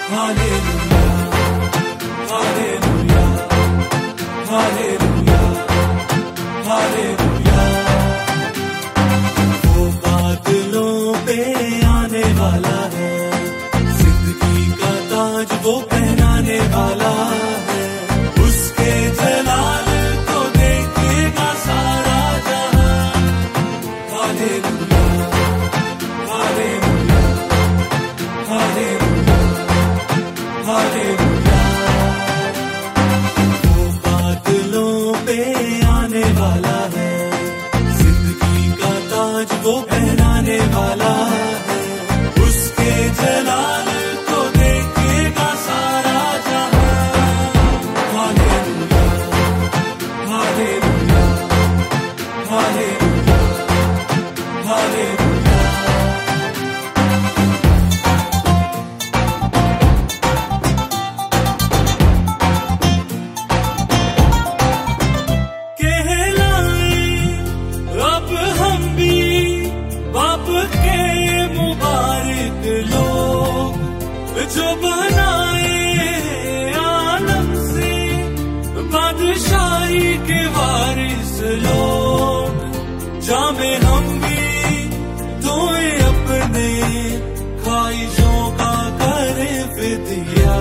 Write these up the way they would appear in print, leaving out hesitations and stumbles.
Hallelujah, hallelujah, hallelujah, hallelujah. वो बादलों पे आने वाला है, जिंदगी का ताज वो पहनाने वाला है। उसके जलाल को देखेगा सारा जहां। Hallelujah, hallelujah, hallelujah, hallelujah. वो बादलों पे आने वाला है, जिंदगी का ताज वो पहनाने वाला है। उसके जलाल को देखेगा सारा जहां। Hallelujah, hallelujah, hallelujah, hallelujah. अब हम भी बाप के मुबारक लोग, जो बनाए आलम से बादशाही के वारिस लोग। जामे हम भी धोए अपने ख्वाहिशों का करे फिदिया।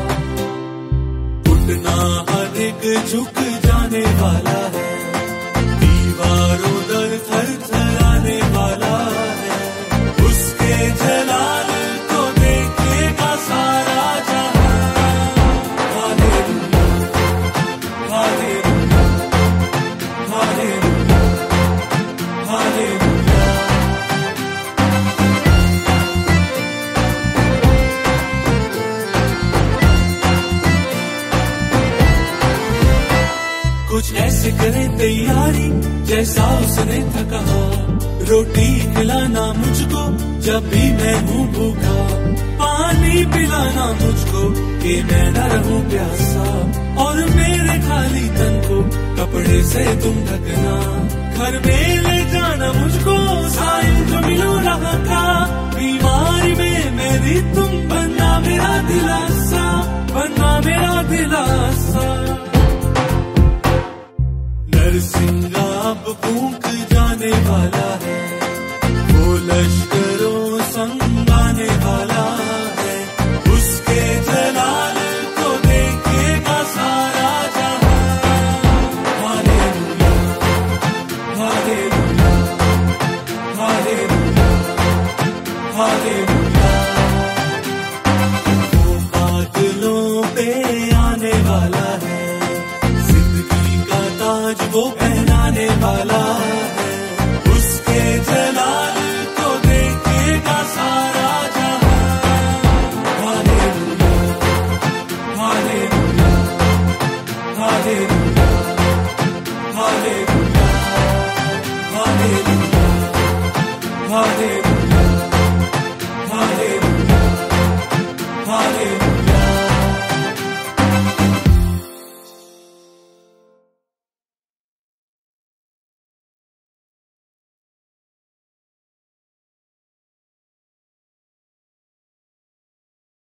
उठना हर एक झुक जाने वाला है, दीवारों दर थर थराने वाला है। उसके जलाल को देखेगा सारा जहां। Hallelujah, hallelujah, hallelujah, hallelujah. कुछ ऐसे करें तैयारी जैसा उसने था कहा। रोटी खिलाना मुझको जब भी मैं हूँ भूखा। पानी पिलाना मुझको कि मैं न रहूं प्यासा। और मेरे खाली तन को कपड़े से तुम ढकना। घर में ले जाना मुझको साहिल जो मिलो रहा था। बीमारी में मेरी तुम बनना मेरा दिलासा, बनना मेरा दिलासा। नरसिंगा अब फूंक जाने वाला है, वो लश्करों संग आने वाला है। उसके जलाल को देखेगा सारा जहां। Hallelujah, hallelujah, hallelujah, hallelujah. वो बादलों पे आने वाला है, जिंदगी का ताज वो